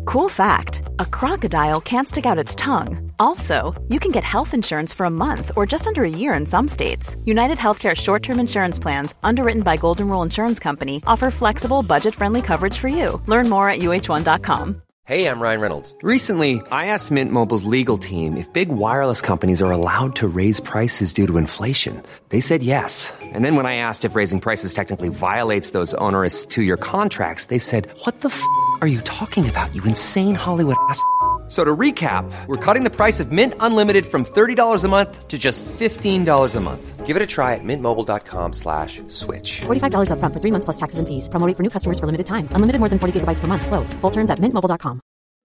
Cool fact, a crocodile can't stick out its tongue. Also, you can get health insurance for a month or just under a year in some states. United Healthcare short-term insurance plans, underwritten by Golden Rule Insurance Company, offer flexible, budget-friendly coverage for you. Learn more at uh1.com. Hey, I'm Ryan Reynolds. Recently, I asked Mint Mobile's legal team if big wireless companies are allowed to raise prices due to inflation. They said yes. And then when I asked if raising prices technically violates those onerous two-year contracts, they said, "What the f*** are you talking about, you insane Hollywood ass?" So to recap, we're cutting the price of Mint Unlimited from $30 a month to just $15 a month. Give it a try at mintmobile.com/switch. $45 up front for 3 months plus taxes and fees. Promo rate for new customers for limited time. Unlimited more than 40 gigabytes per month. Slows full terms at mintmobile.com.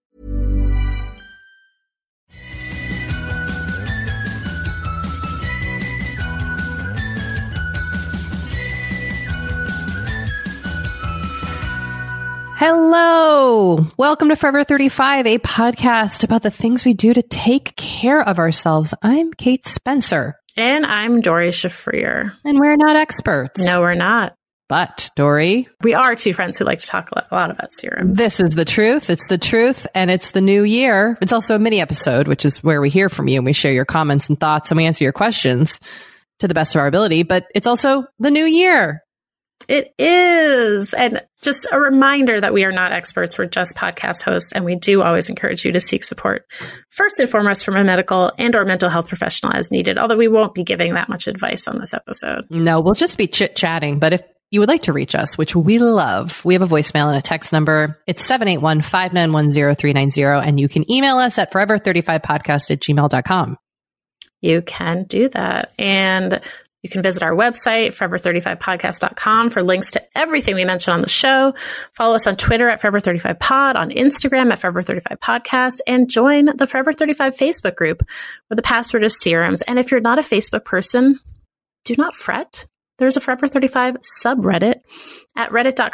Hello. Welcome to Forever 35, a podcast about the things we do to take care of ourselves. I'm Kate Spencer. And I'm Dory Shafrir. And we're not experts. No, we're not. But, Dory, we are two friends who like to talk a lot about serums. This is the truth. It's the truth. And it's the new year. It's also a mini episode, which is where we hear from you and we share your comments and thoughts and we answer your questions to the best of our ability. But it's also the new year. It is. And just a reminder that we are not experts. We're just podcast hosts. And we do always encourage you to seek support, first and foremost, from a medical and or mental health professional as needed, although we won't be giving that much advice on this episode. No, we'll just be chit-chatting. But if you would like to reach us, which we love, we have a voicemail and a text number. It's 781-591-0390. And you can email us at forever35podcast@gmail.com. You can do that. And you can visit our website, forever35podcast.com, for links to everything we mentioned on the show. Follow us on Twitter at Forever35Pod, on Instagram at Forever35Podcast, and join the Forever 35 Facebook group where the password is serums. And if you're not a Facebook person, do not fret. There's a Forever 35 subreddit at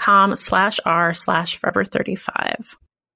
reddit.com/r/Forever35.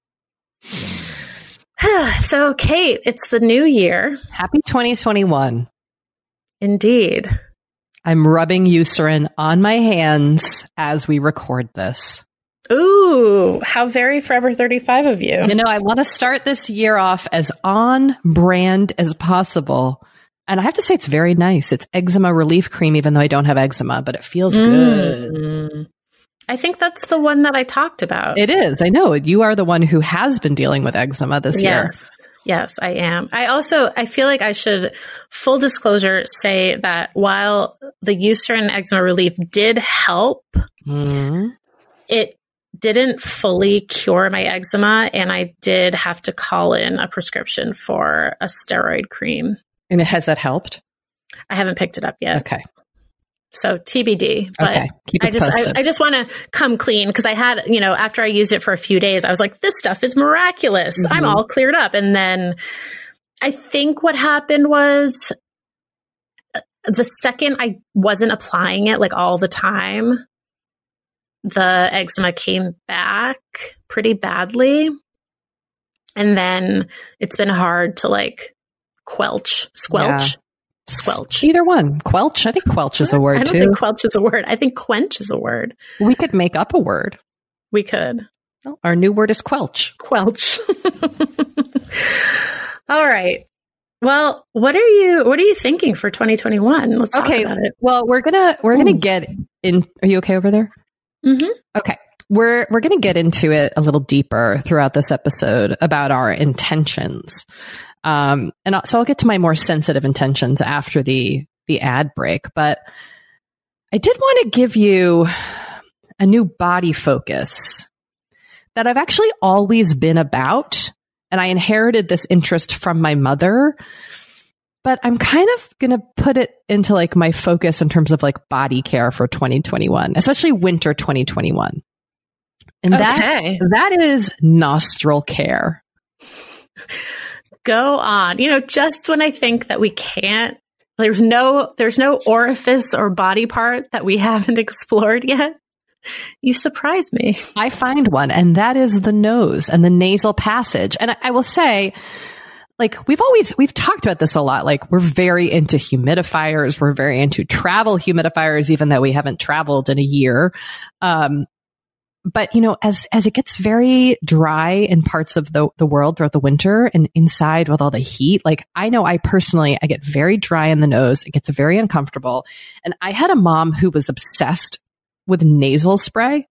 So, Kate, it's the new year. Happy 2021. Indeed. I'm rubbing Eucerin on my hands as we record this. Ooh, how very Forever 35 of you. You know, I want to start this year off as on brand as possible. And I have to say, it's very nice. It's eczema relief cream, even though I don't have eczema, but it feels good. I think that's the one that I talked about. It is. I know. You are the one who has been dealing with eczema this year. Yes, I am. I feel like I should, full disclosure, say that while the Eucerin eczema relief did help, it didn't fully cure my eczema, and I did have to call in a prescription for a steroid cream. And has that helped? I haven't picked it up yet. Okay. So TBD, but okay. Keep it posted. I just want to come clean because I had, after I used it for a few days, I was like, this stuff is miraculous. Mm-hmm. I'm all cleared up. And then I think what happened was the second I wasn't applying it like all the time, the eczema came back pretty badly. And then it's been hard to like squelch. Either one. Quelch? I think quelch is a word, too. I don't think quelch is a word. I think quench is a word. We could make up a word. We could. Well, our new word is quelch. Quelch. All right. Well, what are you thinking for 2021? Let's talk about it. Well, we're gonna get in. Are you okay over there? Mm-hmm. Okay. We're gonna get into it a little deeper throughout this episode about our intentions. So I'll get to my more sensitive intentions after the ad break, but I did want to give you a new body focus that I've actually always been about. And I inherited this interest from my mother, but I'm kind of going to put it into like my focus in terms of like body care for 2021, especially winter 2021. And that is nostril care. Go on. Just when I think that we can't, there's no orifice or body part that we haven't explored yet, you surprise me. I find one, and that is the nose and the nasal passage. And I will say, like, we've talked about this a lot. Like, we're very into humidifiers. We're very into travel humidifiers, even though we haven't traveled in a year. But, you know, as it gets very dry in parts of the world throughout the winter and inside with all the heat, like I know I get very dry in the nose. It gets very uncomfortable. And I had a mom who was obsessed with nasal spray.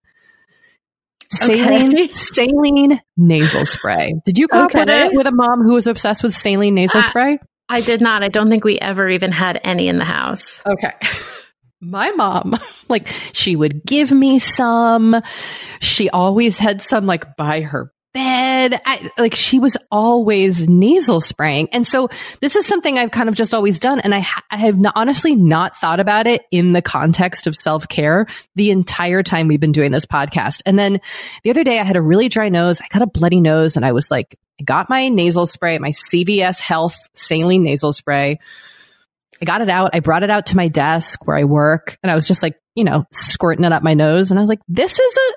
Saline nasal spray. Did you grow up with a mom who was obsessed with saline nasal spray? I did not. I don't think we ever even had any in the house. Okay. My mom, like, she would give me some. She always had some, like, by her bed. She was always nasal spraying. And so this is something I've kind of just always done. And I have honestly not thought about it in the context of self-care the entire time we've been doing this podcast. And then the other day I had a really dry nose. I got a bloody nose and I was like, I got my nasal spray, my CVS Health saline nasal spray. I got it out. I brought it out to my desk where I work and I was just like, you know, squirting it up my nose. And I was like, this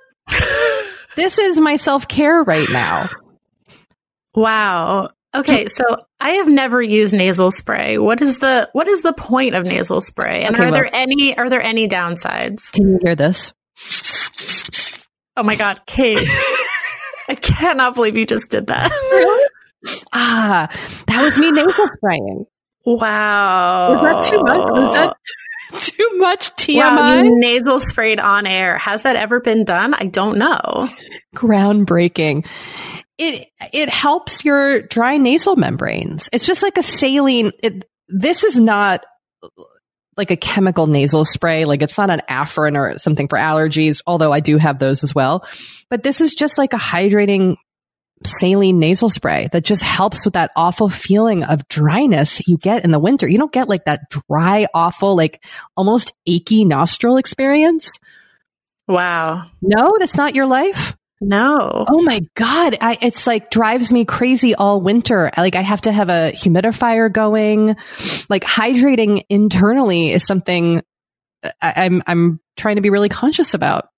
is my self-care right now. Wow. Okay. So I have never used nasal spray. What is the point of nasal spray? And are there any downsides? Can you hear this? Oh my God, Kate. I cannot believe you just did that. That was me nasal spraying. Wow. Was that too much? Was that too much TMI? Wow, you nasal sprayed on air. Has that ever been done? I don't know. Groundbreaking. It helps your dry nasal membranes. It's just like a saline. This is not like a chemical nasal spray. Like it's not an Afrin or something for allergies, although I do have those as well. But this is just like a hydrating saline nasal spray that just helps with that awful feeling of dryness you get in the winter. You don't get like that dry, awful, like almost achy nostril experience. Wow. No, that's not your life? No. Oh my God. It's like drives me crazy all winter. Like I have to have a humidifier going. Like hydrating internally is something I'm trying to be really conscious about.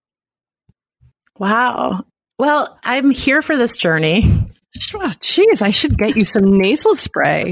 Wow. Well, I'm here for this journey. Oh, geez, I should get you some nasal spray.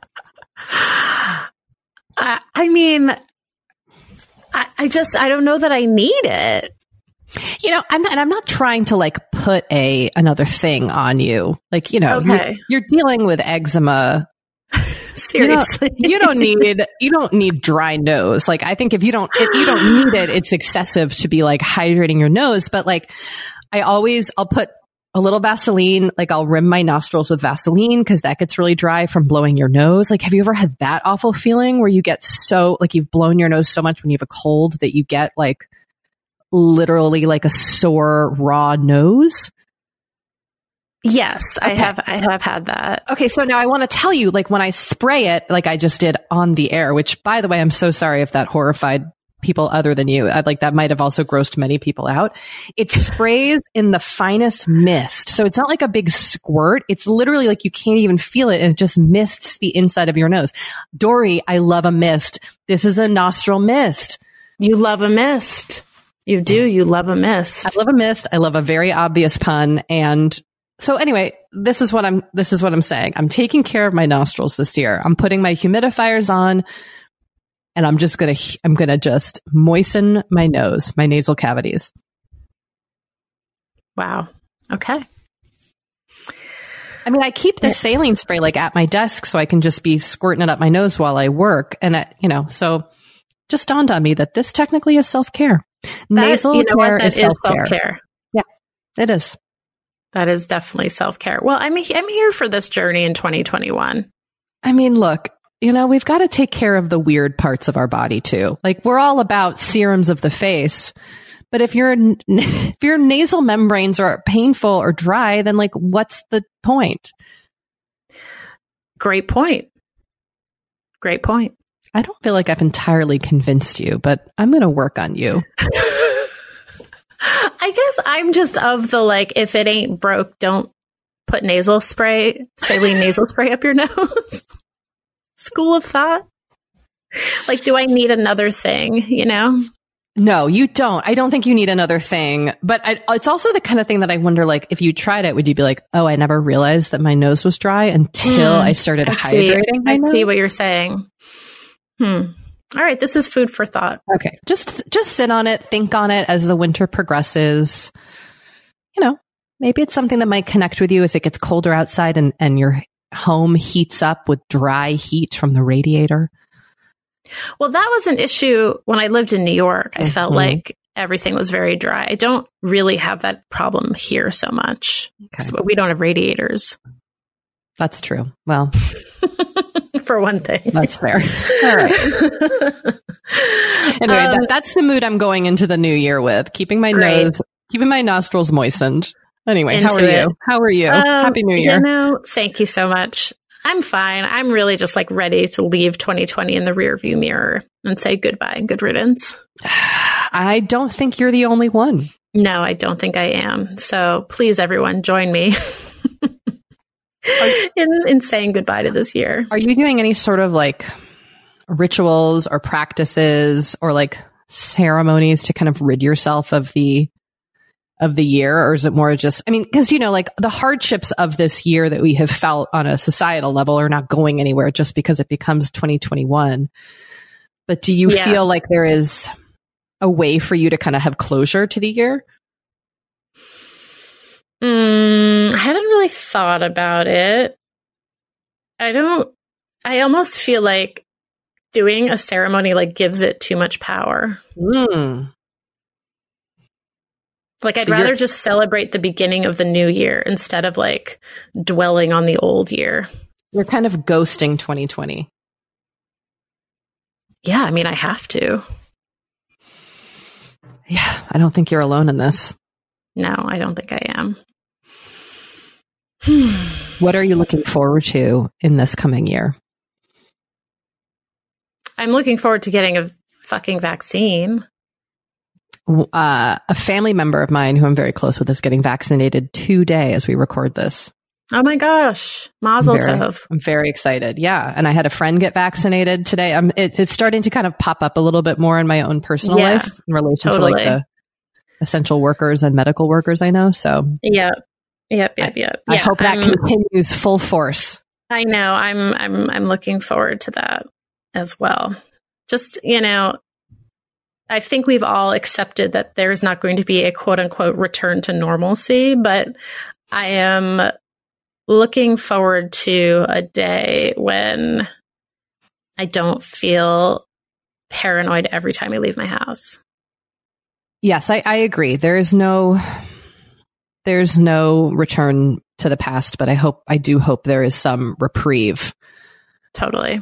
I mean, I don't know that I need it. You know, I'm not trying to like put another thing on you. Like, you know, okay. You're dealing with eczema. Seriously. You don't need dry nose. Like, I think if you don't need it, it's excessive to be like hydrating your nose. But like, I'll put a little Vaseline, like I'll rim my nostrils with Vaseline because that gets really dry from blowing your nose. Like, have you ever had that awful feeling where you get so, like you've blown your nose so much when you have a cold that you get like literally like a sore, raw nose? Yes, okay. I have had that. Okay, so now I want to tell you, like when I spray it, like I just did on the air, which by the way, I'm so sorry if that horrified people other than you. Like that might have also grossed many people out. It sprays in the finest mist. So it's not like a big squirt. It's literally like you can't even feel it and it just mists the inside of your nose. Dory, I love a mist. This is a nostril mist. You love a mist. You do. You love a mist. I love a mist. I love a very obvious pun. And so anyway, this is what I'm saying. I'm taking care of my nostrils this year. I'm putting my humidifiers on. And I'm gonna just moisten my nose, my nasal cavities. Wow. Okay. I mean, I keep the saline spray like at my desk so I can just be squirting it up my nose while I work. And so just dawned on me that this technically is self-care. Nasal care is self-care. Yeah, it is. That is definitely self-care. Well, I'm here for this journey in 2021. I mean, look, you know, we've got to take care of the weird parts of our body too. Like we're all about serums of the face, but if your nasal membranes are painful or dry, then like, what's the point? Great point. Great point. I don't feel like I've entirely convinced you, but I'm going to work on you. I guess I'm just of the like, if it ain't broke, don't put saline nasal spray up your nose. School of thought. Like, do I need another thing, you know? No, you don't. I don't think you need another thing. But it's also the kind of thing that I wonder, like, if you tried it, would you be like, oh, I never realized that my nose was dry until I started hydrating? I see what you're saying. All right. This is food for thought. Okay. Just sit on it. Think on it as the winter progresses. maybe it's something that might connect with you as it gets colder outside and your home heats up with dry heat from the radiator. Well, that was an issue when I lived in New York. I felt like everything was very dry. I don't really have that problem here so much. So we don't have radiators. That's true. Well, for one thing. That's fair. All right. Anyway, that's the mood I'm going into the new year with. Keeping my nostrils moistened. Anyway, how are you? How are you? Happy New Year. Thank you so much. I'm fine. I'm really just like ready to leave 2020 in the rearview mirror and say goodbye, good riddance. I don't think you're the only one. No, I don't think I am. So please, everyone, join me in saying goodbye to this year. Are you doing any sort of like rituals or practices or like ceremonies to kind of rid yourself of the year? Or is it more just, because, like the hardships of this year that we have felt on a societal level are not going anywhere just because it becomes 2021. But do you feel like there is a way for you to kind of have closure to the year? I hadn't really thought about it. I almost feel like doing a ceremony like gives it too much power. Like, I'd rather just celebrate the beginning of the new year instead of like dwelling on the old year. You're kind of ghosting 2020. Yeah, I have to. Yeah, I don't think you're alone in this. No, I don't think I am. What are you looking forward to in this coming year? I'm looking forward to getting a fucking vaccine. A family member of mine who I'm very close with is getting vaccinated today as we record this. Oh my gosh. Mazel tov. I'm very excited. Yeah. And I had a friend get vaccinated today. It's starting to kind of pop up a little bit more in my own personal life in relation to like the essential workers and medical workers I know. So Yep. I hope that continues full force. I know. I'm looking forward to that as well. Just, I think we've all accepted that there's not going to be a quote unquote return to normalcy, but I am looking forward to a day when I don't feel paranoid every time I leave my house. Yes, I agree. There's no return to the past, but I do hope there is some reprieve. Totally.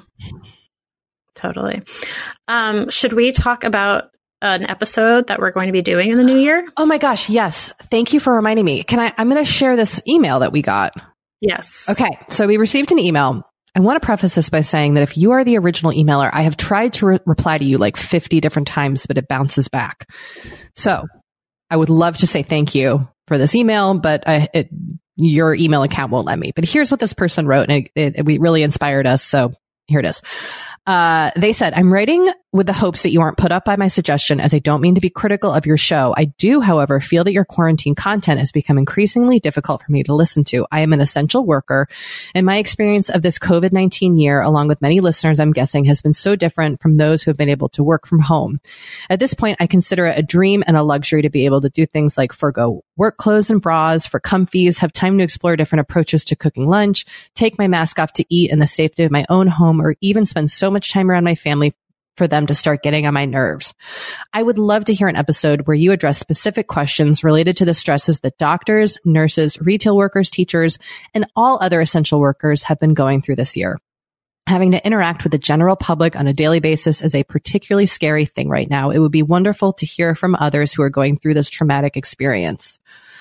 Should we talk about an episode that we're going to be doing in the new year? Oh my gosh, yes. Thank you for reminding me. I'm going to share this email that we got. Yes. Okay, so we received an email. I want to preface this by saying that if you are the original emailer, I have tried to reply to you like 50 different times, but it bounces back. So I would love to say thank you for this email, but your email account won't let me. But here's what this person wrote, and it really inspired us. So here it is. They said, I'm writing with the hopes that you aren't put up by my suggestion, as I don't mean to be critical of your show. I do, however, feel that your quarantine content has become increasingly difficult for me to listen to. I am an essential worker, and my experience of this COVID-19 year, along with many listeners, I'm guessing, has been so different from those who have been able to work from home. At this point, I consider it a dream and a luxury to be able to do things like forgo work clothes and bras for comfies, have time to explore different approaches to cooking lunch, take my mask off to eat in the safety of my own home, or even spend so much time around my family for them to start getting on my nerves. I would love to hear an episode where you address specific questions related to the stresses that doctors, nurses, retail workers, teachers, and all other essential workers have been going through this year. Having to interact with the general public on a daily basis is a particularly scary thing right now. It would be wonderful to hear from others who are going through this traumatic experience.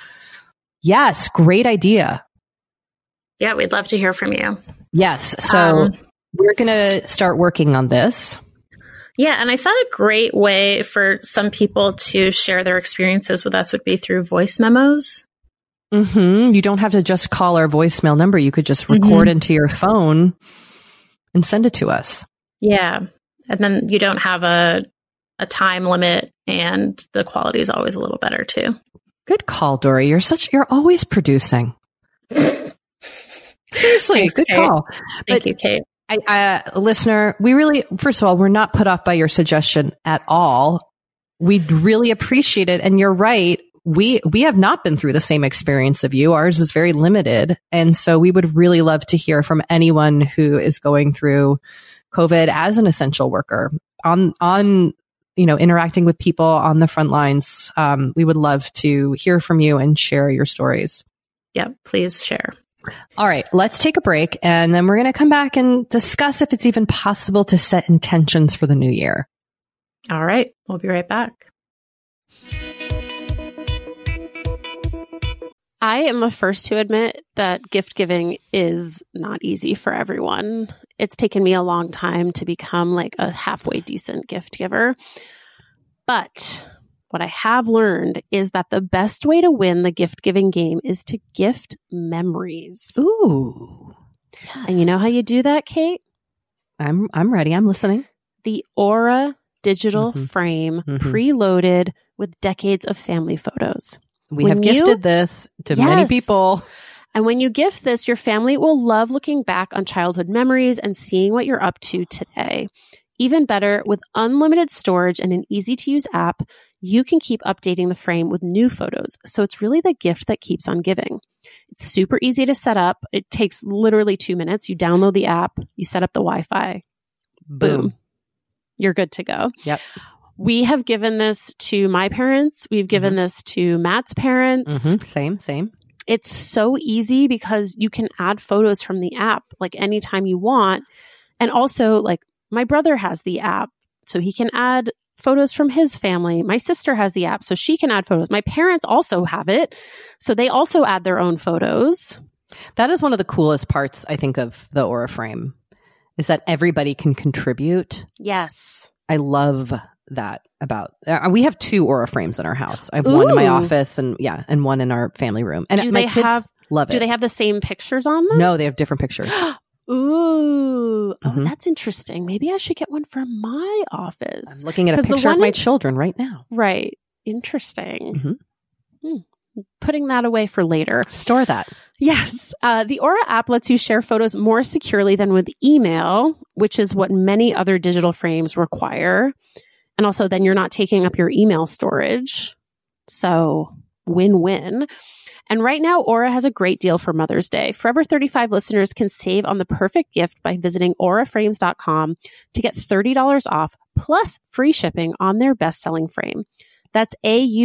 Yes, great idea. Yeah, we'd love to hear from you. Yes. So we're going to start working on this. Yeah, and I thought a great way for some people to share their experiences with us would be through voice memos. You don't have to just call our voicemail number. You could just record into your phone and send it to us. Yeah. And then you don't have a time limit, and the quality is always a little better too. Good call, Dory. You're always producing. Seriously, Thanks, good Kate. call. Thank you, Kate. Listener, first of all, we're not put off by your suggestion at all. We'd really appreciate it. And you're right. we have not been through the same experience of you. Ours is very limited. And so we would really love to hear from anyone who is going through COVID as an essential worker on interacting with people on the front lines. We would love to hear from you and share your stories. Yeah, please share. All right, let's take a break, and then we're going to come back and discuss if it's even possible to set intentions for the new year. All right, we'll be right back. I am the first to admit that gift giving is not easy for everyone. It's taken me a long time to become like a halfway decent gift giver. But what I have learned is that the best way to win the gift giving game is to gift memories. Ooh. Yes. And you know how you do that, Kate? I'm ready. I'm listening. The Aura digital frame preloaded with decades of family photos. We have gifted this to many people. And when you gift this, your family will love looking back on childhood memories and seeing what you're up to today. Even better, with unlimited storage and an easy-to-use app, you can keep updating the frame with new photos. So it's really the gift that keeps on giving. It's super easy to set up. It takes literally 2 minutes. You download the app, you set up the Wi-Fi. Boom. You're good to go. Yep. We have given this to my parents. We've given this to Matt's parents. Same. It's so easy because you can add photos from the app like anytime you want. And also, like, my brother has the app, so he can add photos from his family. My sister has the app, so she can add photos. My parents also have it, so they also add their own photos. That is one of the coolest parts, I think, of the Aura frame, is that everybody can contribute. Yes. I love that about we have 2 Aura frames in our house. I have one in my office and one in our family room. And my kids love it. Do they have the same pictures on them? No, they have different pictures. Ooh. Oh, that's interesting. Maybe I should get one for my office. I'm looking at a picture of my children right now. Right. Interesting. Putting that away for later. Store that. Yes. The Aura app lets you share photos more securely than with email, which is what many other digital frames require. And also then you're not taking up your email storage. So win-win. And right now, Aura has a great deal for Mother's Day. Forever 35 listeners can save on the perfect gift by visiting auraframes.com to get $30 off plus free shipping on their best-selling frame. That's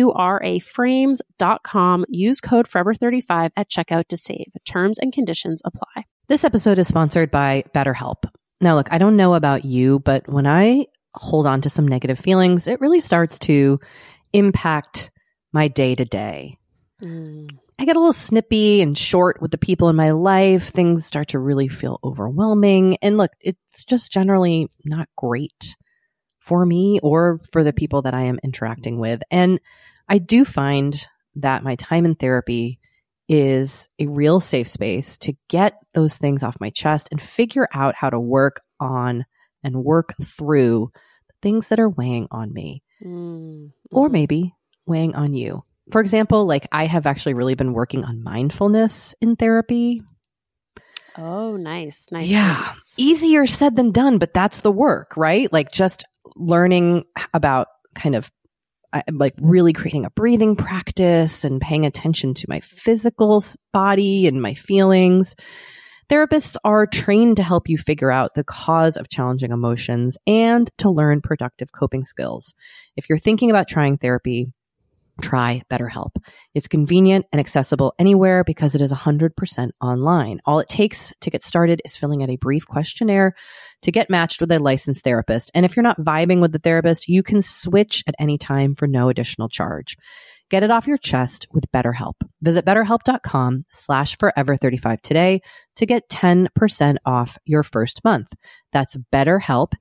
auraframes.com. Use code Forever35 at checkout to save. Terms and conditions apply. This episode is sponsored by BetterHelp. Now, look, I don't know about you, but when I hold on to some negative feelings, it really starts to impact my day-to-day. I get a little snippy and short with the people in my life. Things start to really feel overwhelming. And look, it's just generally not great for me or for the people that I am interacting with. And I do find that my time in therapy is a real safe space to get those things off my chest and figure out how to work on and work through the things that are weighing on me or maybe weighing on you. For example, like I have actually really been working on mindfulness in therapy. Oh, nice. Nice. Easier said than done, but that's the work, right? Like just learning about kind of like really creating a breathing practice and paying attention to my physical body and my feelings. Therapists are trained to help you figure out the cause of challenging emotions and to learn productive coping skills. If you're thinking about trying therapy, try BetterHelp. It's convenient and accessible anywhere because it is 100% online. All it takes to get started is filling out a brief questionnaire to get matched with a licensed therapist. And if you're not vibing with the therapist, you can switch at any time for no additional charge. Get it off your chest with BetterHelp. Visit BetterHelp.com/Forever35 today to get 10% off your first month. That's BetterHelp,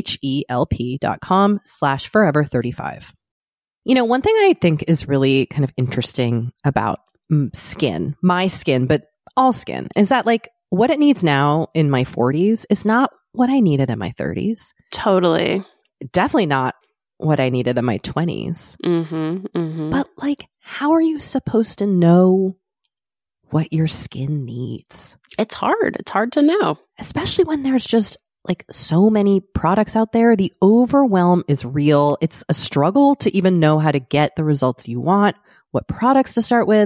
HELP.com/Forever35. You know, one thing I think is really kind of interesting about skin, my skin, but all skin, is that like what it needs now in my 40s is not what I needed in my 30s. Totally. Definitely not what I needed in my 20s. But like, how are you supposed to know what your skin needs? It's hard. It's hard to know. Especially when there's just like so many products out there. The overwhelm is real. It's a struggle to even know how to get the results you want what products to start with.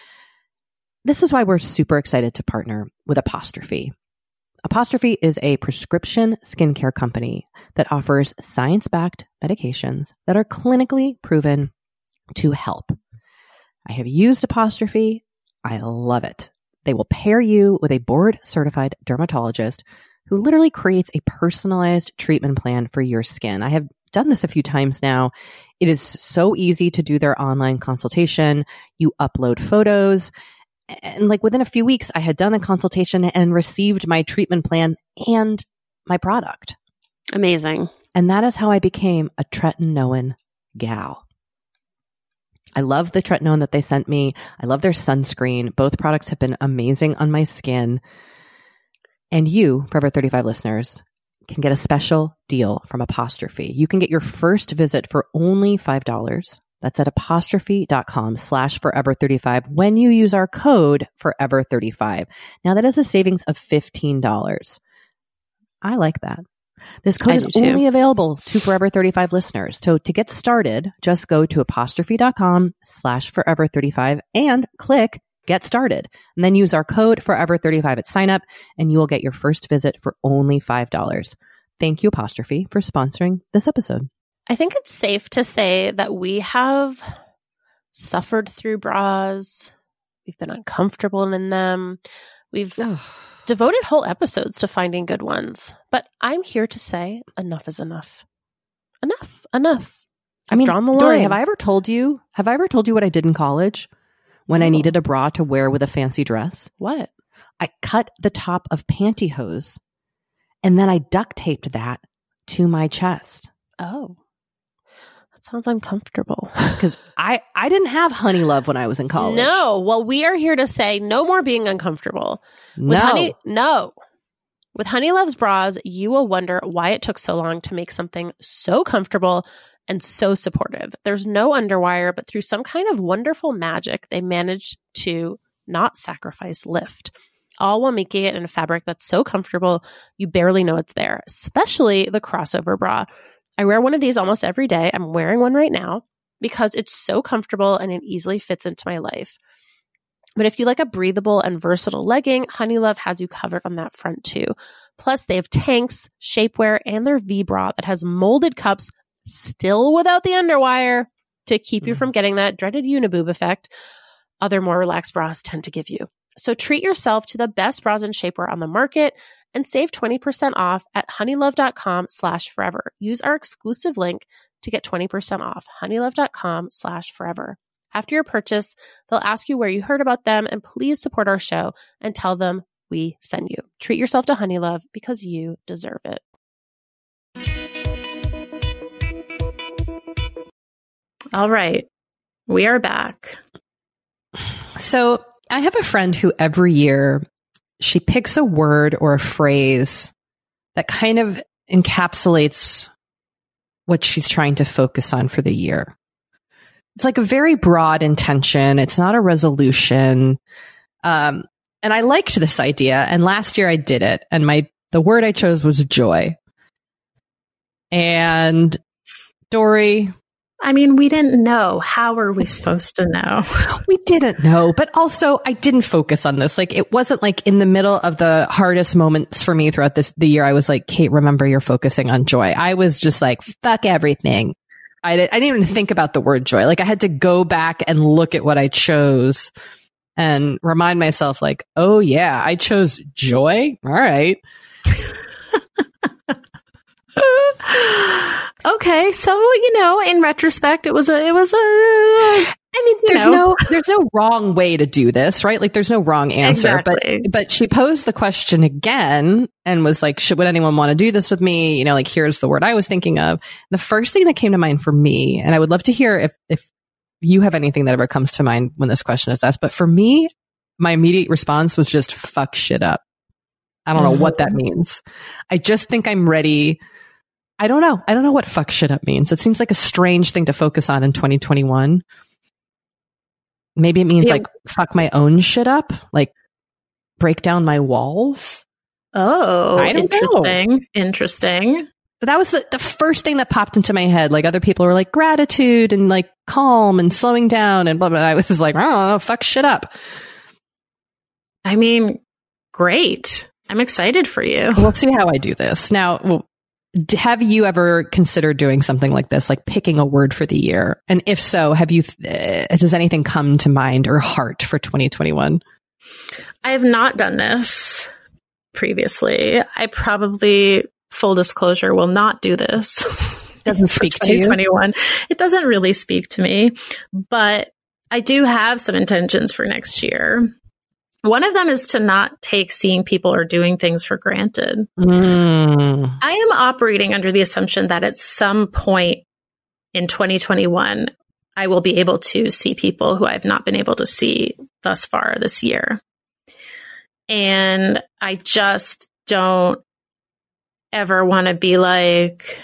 This is why we're super excited to partner with Apostrophe. Apostrophe is a prescription skincare company that offers science-backed medications that are clinically proven to help. I have used Apostrophe. I love it. They will pair you with a board-certified dermatologist who literally creates a personalized treatment plan for your skin. I have done this a few times now. It is so easy to do their online consultation. You upload photos. And like within a few weeks, I had done the consultation and received my treatment plan and my product. Amazing. And that is how I became a tretinoin gal. I love the tretinoin that they sent me. I love their sunscreen. Both products have been amazing on my skin. And you, Forever 35 listeners, can get a special deal from Apostrophe. You can get your first visit for only $5. That's at apostrophe.com/forever35 when you use our code forever35. Now that is a savings of $15. I like that. This code is only available to Forever 35 listeners. So to get started, just go to apostrophe.com/forever35 and click Get Started. And then use our code forever35 at sign up and you will get your first visit for only $5. Thank you, Apostrophe, for sponsoring this episode. I think it's safe to say that we have suffered through bras. We've been uncomfortable in them. We've devoted whole episodes to finding good ones. But I'm here to say enough is enough. Enough. I've drawn the line. Dory, have I ever told you what I did in college when I needed a bra to wear with a fancy dress? What? I cut the top of pantyhose and then I duct taped that to my chest. Oh. Sounds uncomfortable. Because I didn't have Honey Love when I was in college. No. Well, we are here to say no more being uncomfortable. With Honey Love's bras, you will wonder why it took so long to make something so comfortable and so supportive. There's no underwire, but through some kind of wonderful magic, they managed to not sacrifice lift, all while making it in a fabric that's so comfortable you barely know it's there, especially the crossover bra. I wear one of these almost every day. I'm wearing one right now because it's so comfortable and it easily fits into my life. But if you like a breathable and versatile legging, Honey Love has you covered on that front too. Plus, they have tanks, shapewear, and their V-bra that has molded cups, still without the underwire, to keep you from getting that dreaded uniboob effect other more relaxed bras tend to give you. So treat yourself to the best bras and shapewear on the market and save 20% off at honeylove.com/forever. Use our exclusive link to get 20% off, honeylove.com/forever. After your purchase, they'll ask you where you heard about them, and please support our show and tell them we send you. Treat yourself to Honey Love because you deserve it. All right. We are back. So I have a friend who every year she picks a word or a phrase that kind of encapsulates what she's trying to focus on for the year. It's like a very broad intention. It's not a resolution. And I liked this idea. And last year I did it. And the word I chose was joy. And Dory, I mean, we didn't know. How were we supposed to know? We didn't know, but also I didn't focus on this. Like, it wasn't like in the middle of the hardest moments for me throughout the year. I was like, Kate, remember you're focusing on joy. I was just like, fuck everything. I didn't even think about the word joy. Like, I had to go back and look at what I chose and remind myself like, oh yeah, I chose joy. All right. Okay, so in retrospect, it was a. I mean, there's no wrong way to do this, right? Like, there's no wrong answer. Exactly. But she posed the question again and was like, would anyone want to do this with me? Like, here's the word I was thinking of. The first thing that came to mind for me, and I would love to hear if you have anything that ever comes to mind when this question is asked, but for me, my immediate response was just fuck shit up. I don't know what that means. I just think I'm ready. I don't know. I don't know what fuck shit up means. It seems like a strange thing to focus on in 2021. Maybe it means like fuck my own shit up, like break down my walls. Oh, I don't know. Interesting. But that was the first thing that popped into my head. Like other people were like gratitude and like calm and slowing down and blah, blah. I was just like, oh, fuck shit up. I mean, great. I'm excited for you. We'll see how I do this. Now, have you ever considered doing something like this, like picking a word for the year? And if so, have you, does anything come to mind or heart for 2021? I have not done this previously. I probably, full disclosure, will not do this. Doesn't speak to you. 2021. It doesn't really speak to me, but I do have some intentions for next year. One of them is to not take seeing people or doing things for granted. I am operating under the assumption that at some point in 2021, I will be able to see people who I've not been able to see thus far this year. And I just don't ever want to be like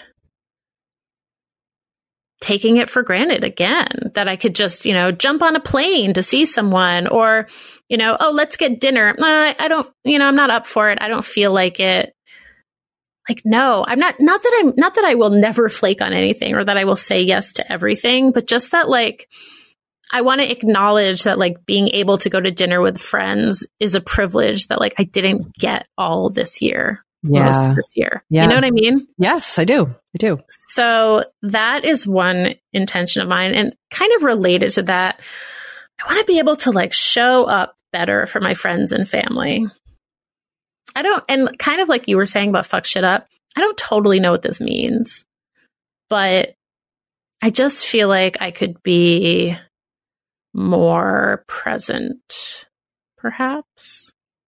taking it for granted again, that I could just, jump on a plane to see someone, or, oh, let's get dinner. I don't, I'm not up for it. I don't feel like it. Like, no, I'm not that I will never flake on anything or that I will say yes to everything, but just that, like, I want to acknowledge that, like, being able to go to dinner with friends is a privilege that, like, I didn't get all this year. Most of this year. Yeah. You know what I mean? Yes, I do. So that is one intention of mine. And kind of related to that, I want to be able to, like, show up better for my friends and family. And kind of like you were saying about fuck shit up, I don't totally know what this means, but I just feel like I could be more present, perhaps.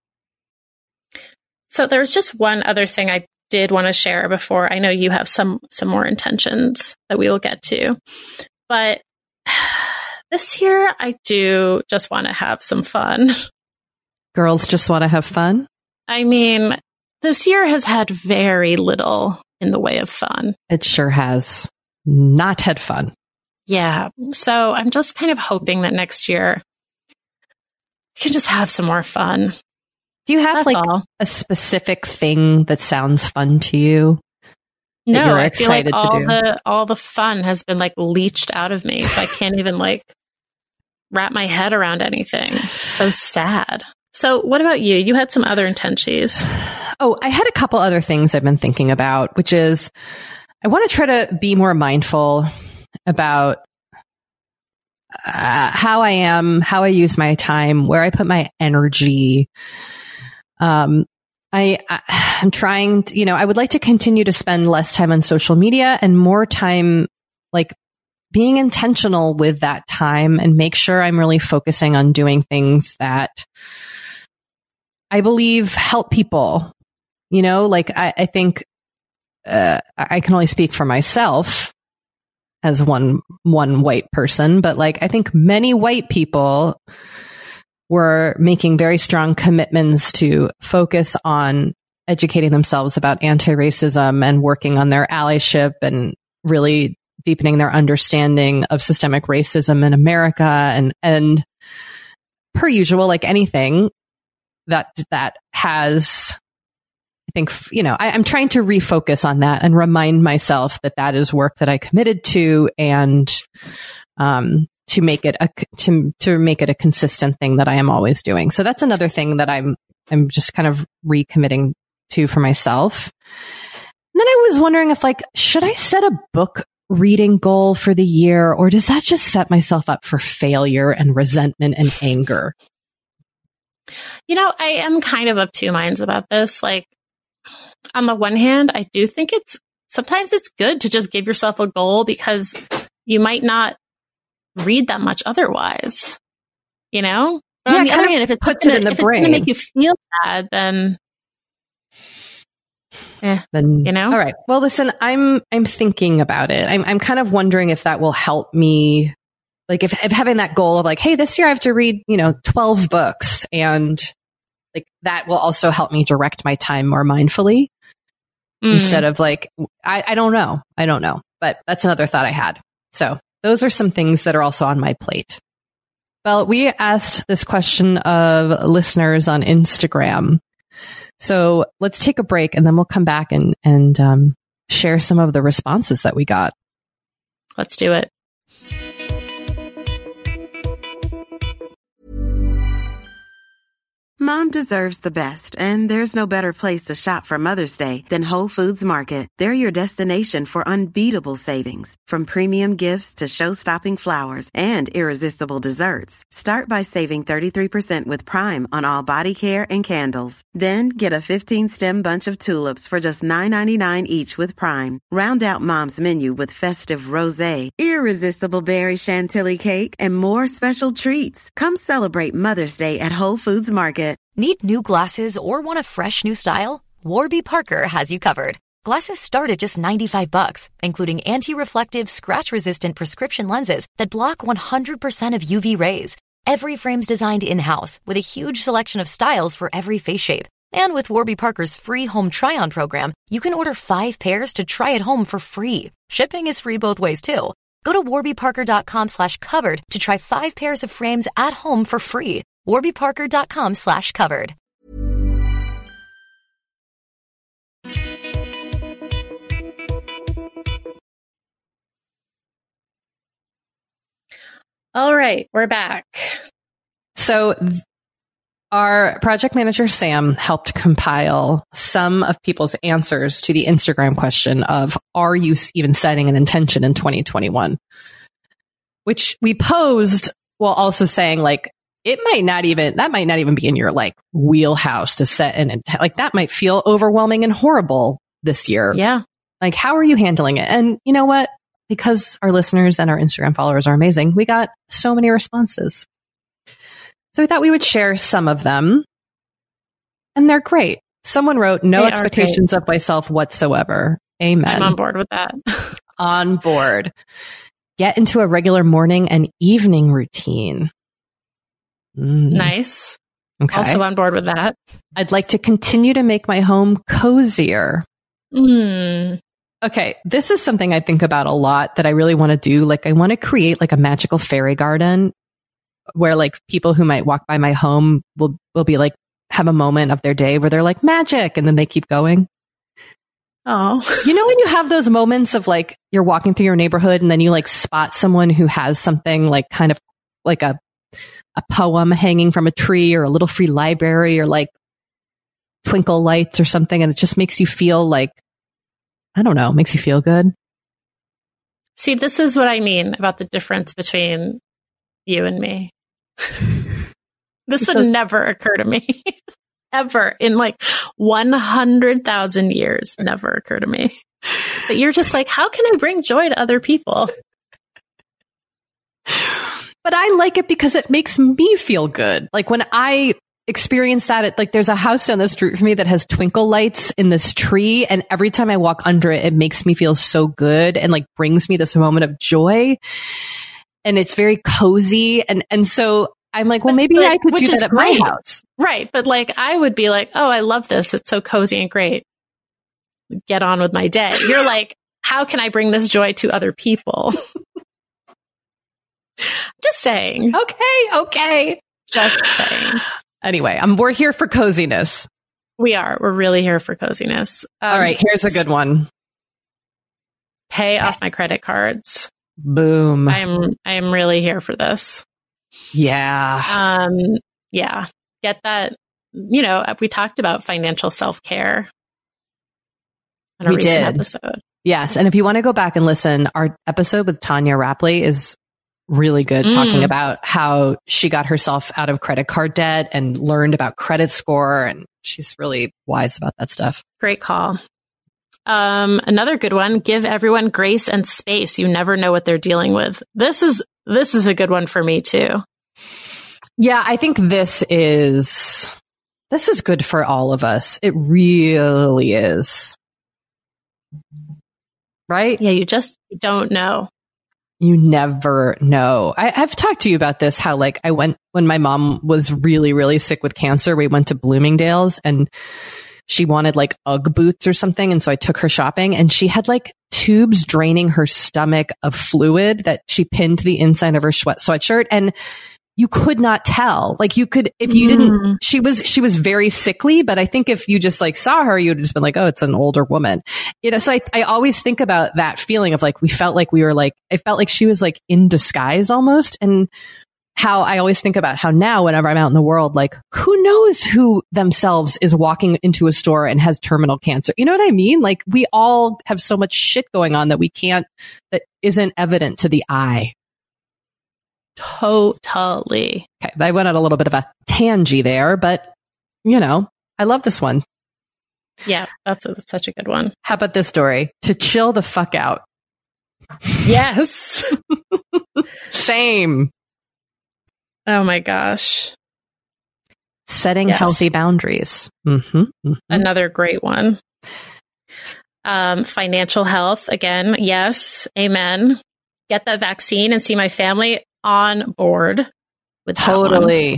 So there's just one other thing I did want to share before. I know you have some more intentions that we will get to, but this year I do just want to have some fun. Girls just want to have fun? I mean, this year has had very little in the way of fun. It sure has not had fun. Yeah. So I'm just kind of hoping that next year we can just have some more fun. Do you have a specific thing that sounds fun to you? No, I feel like all the fun has been, like, leached out of me. So I can't even, like, wrap my head around anything. So sad. So what about you? You had some other intentions. Oh, I had a couple other things I've been thinking about, which is I want to try to be more mindful about how I am, how I use my time, where I put my energy. I'm trying to, I would like to continue to spend less time on social media and more time, like, being intentional with that time and make sure I'm really focusing on doing things that I believe help people. I think I can only speak for myself as one white person, but, like, I think many white people were making very strong commitments to focus on educating themselves about anti-racism and working on their allyship and really deepening their understanding of systemic racism in America. And per usual, like anything that has, I think, I'm trying to refocus on that and remind myself that is work that I committed to, and to make it a consistent thing that I am always doing. So that's another thing that I'm just kind of recommitting to for myself. And then I was wondering if, like, should I set a book reading goal for the year, or does that just set myself up for failure and resentment and anger? I am kind of of two minds about this. Like, on the one hand, I do think sometimes it's good to just give yourself a goal because you might not read that much otherwise, But on the other hand, if it's going to make you feel bad, then all right. Well, listen, I'm thinking about it. I'm kind of wondering if that will help me, like, if having that goal of, like, hey, this year I have to read 12 books, and, like, that will also help me direct my time more mindfully instead of, like, I don't know, but that's another thought I had. So those are some things that are also on my plate. Well, we asked this question of listeners on Instagram. So let's take a break and then we'll come back and share some of the responses that we got. Let's do it. Mom deserves the best, and there's no better place to shop for Mother's Day than Whole Foods Market. They're your destination for unbeatable savings, from premium gifts to show-stopping flowers and irresistible desserts. Start by saving 33% with Prime on all body care and candles. Then get a 15-stem bunch of tulips for just $9.99 each with Prime. Round out Mom's menu with festive rosé, irresistible berry chantilly cake, and more special treats. Come celebrate Mother's Day at Whole Foods Market. Need new glasses or want a fresh new style? Warby Parker has you covered. Glasses start at just $95, including anti-reflective, scratch-resistant prescription lenses that block 100% of UV rays. Every frame's designed in-house with a huge selection of styles for every face shape. And with Warby Parker's free home try-on program, you can order 5 pairs to try at home for free. Shipping is free both ways, too. Go to warbyparker.com/covered to try 5 pairs of frames at home for free. warbyparker.com/covered. All right, we're back. So our project manager, Sam, helped compile some of people's answers to the Instagram question of, are you even setting an intention in 2021? Which we posed while also saying, like, that might not even be in your like wheelhouse to set an intent. Like, that might feel overwhelming and horrible this year. Yeah. Like, how are you handling it? And you know what? Because our listeners and our Instagram followers are amazing, we got so many responses. So we thought we would share some of them. And they're great. Someone wrote, no expectations of myself whatsoever. Amen. I'm on board with that. On board. Get into a regular morning and evening routine. Nice. Okay. Also on board with that. I'd like to continue to make my home cozier. Okay. This is something I think about a lot that I really want to do. Like, I want to create like a magical fairy garden where like people who might walk by my home will be like, have a moment of their day where they're like, magic. And then they keep going. Oh, you know, when you have those moments of like, you're walking through your neighborhood and then you like spot someone who has something like kind of like a poem hanging from a tree or a little free library or like twinkle lights or something. And it just makes you feel like, I don't know, makes you feel good. See, this is what I mean about the difference between you and me. This would never occur to me. Ever in like 100,000 years, never occur to me. But you're just like, how can I bring joy to other people? But I like it because it makes me feel good. Like when I experience that, like there's a house down the street from me that has twinkle lights in this tree. And every time I walk under it, it makes me feel so good and like brings me this moment of joy. And it's very cozy. And so I'm like, well, maybe I could do that at my house. Right. But like, I would be like, oh, I love this. It's so cozy and great. Get on with my day. You're like, how can I bring this joy to other people? Just saying. Okay. Just saying. Anyway, we're here for coziness. We are. We're really here for coziness. All right. Here's a good one. Pay off my credit cards. Boom. I am really here for this. Yeah. Yeah. Get that. You know, we talked about financial self-care in a recent episode. Yes. And if you want to go back and listen, our episode with Tanya Rapley is really good, talking about how she got herself out of credit card debt and learned about credit score. And she's really wise about that stuff. Great call. Another good one, give everyone grace and space. You never know what they're dealing with. This is a good one for me too. Yeah, I think this is good for all of us. It really is. Right? Yeah, you just don't know. You never know. I've talked to you about this, how like I went when my mom was really, really sick with cancer, we went to Bloomingdale's and she wanted like Ugg boots or something. And so I took her shopping and she had like tubes draining her stomach of fluid that she pinned to the inside of her sweatshirt. And you could not tell. Like you could, if you didn't, she was very sickly, but I think if you just like saw her, you'd just been like, oh, it's an older woman. You know, so I always think about that feeling of like, we felt like we were like, I felt like she was like in disguise almost. And how I always think about how now whenever I'm out in the world, like who knows who themselves is walking into a store and has terminal cancer. You know what I mean? Like we all have so much shit going on that that isn't evident to the eye. Totally. Okay, I went on a little bit of a tangent there, but you know, I love this one. Yeah, that's such a good one. How about this story? To chill the fuck out. Yes. Same. Oh my gosh. Setting healthy boundaries. Another great one. Financial health. Again, yes. Amen. Get the vaccine and see my family on board with that Totally.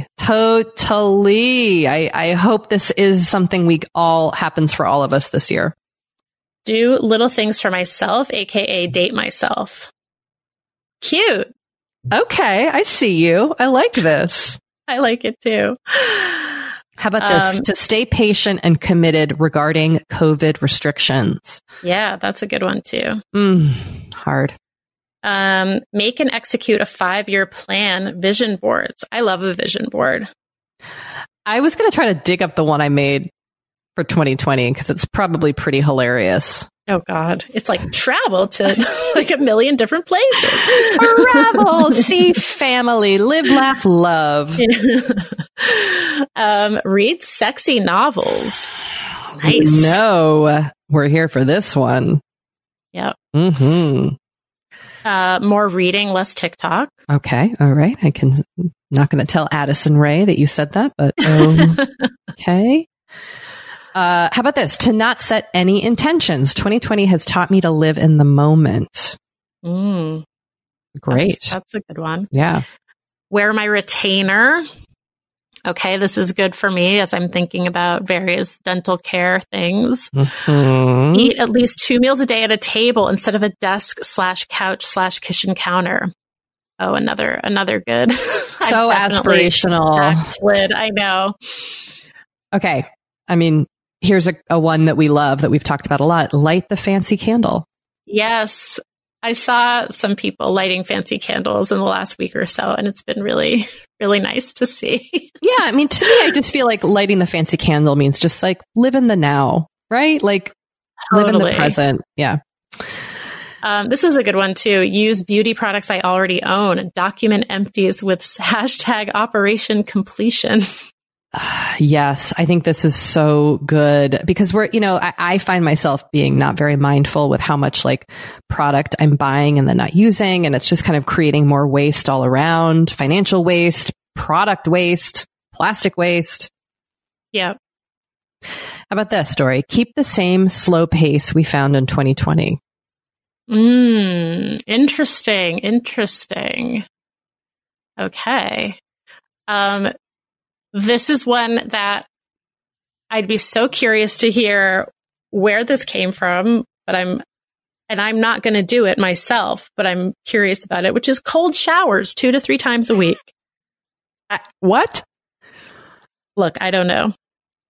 I hope this is something happens for all of us this year. Do little things for myself, aka date myself. Cute. Okay, I see you. I like this. I like it too. How about this? To stay patient and committed regarding COVID restrictions. Yeah, that's a good one too. Hard. Make and execute a 5-year plan, vision boards. I love a vision board. I was going to try to dig up the one I made for 2020 because it's probably pretty hilarious. Oh God. It's like travel to like a million different places. Travel, see family, live, laugh, love. Read sexy novels. Nice. No, we're here for this one. Yep. Mm-hmm. More reading, less TikTok. Okay. All right. Not going to tell Addison Rae that you said that, but okay. How about this? To not set any intentions. 2020 has taught me to live in the moment. Great. That's a good one. Yeah. Wear my retainer. Okay, this is good for me as I'm thinking about various dental care things. Eat at least 2 meals a day at a table instead of a desk/couch/kitchen counter. Oh, another good. So aspirational. Backslid, I know. Okay. I mean, here's a one that we love that we've talked about a lot. Light the fancy candle. Yes. I saw some people lighting fancy candles in the last week or so, and it's been really, really nice to see. Yeah. I mean, to me, I just feel like lighting the fancy candle means just like live in the now, right? Like live in the present. Yeah. This is a good one too. Use beauty products I already own. Document empties with hashtag Operation Completion. Yes, I think this is so good because I find myself being not very mindful with how much like product I'm buying and then not using. And it's just kind of creating more waste all around, financial waste, product waste, plastic waste. Yeah. How about this story? Keep the same slow pace we found in 2020. Interesting. Okay. This is one that I'd be so curious to hear where this came from, but I'm not going to do it myself, but I'm curious about it, which is cold showers 2 to 3 times a week. What? Look, I don't know.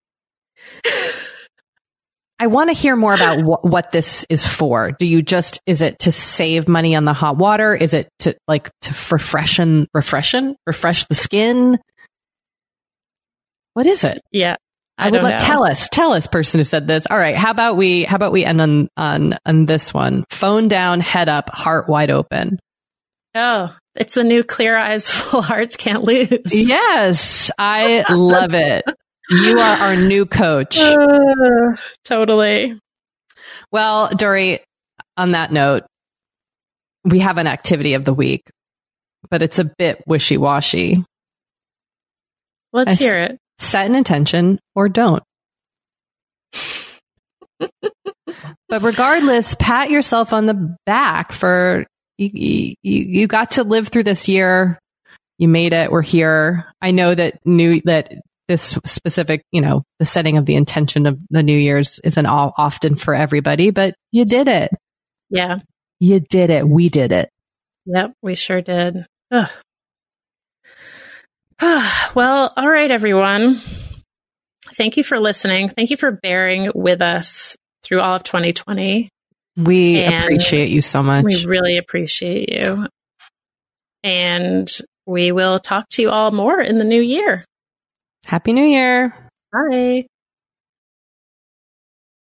I want to hear more about what this is for. Is it to save money on the hot water? Is it to refresh the skin? What is it? Yeah. I would like tell us, person who said this. All right. How about we end on this one? Phone down, head up, heart wide open. Oh, it's the new Clear Eyes, Full Hearts Can't Lose. Yes. I love it. You are our new coach. Totally. Well, Doree, on that note, we have an activity of the week, but it's a bit wishy-washy. Let's hear it. Set an intention or don't. But regardless, pat yourself on the back for you got to live through this year. You made it. We're here. I know that this specific, the setting of the intention of the New Year's isn't often for everybody, but you did it. Yeah. You did it. We did it. Yep, we sure did. Ugh. Well, all right, everyone. Thank you for listening. Thank you for bearing with us through all of 2020. We appreciate you so much. We really appreciate you. And we will talk to you all more in the new year. Happy New Year. Bye.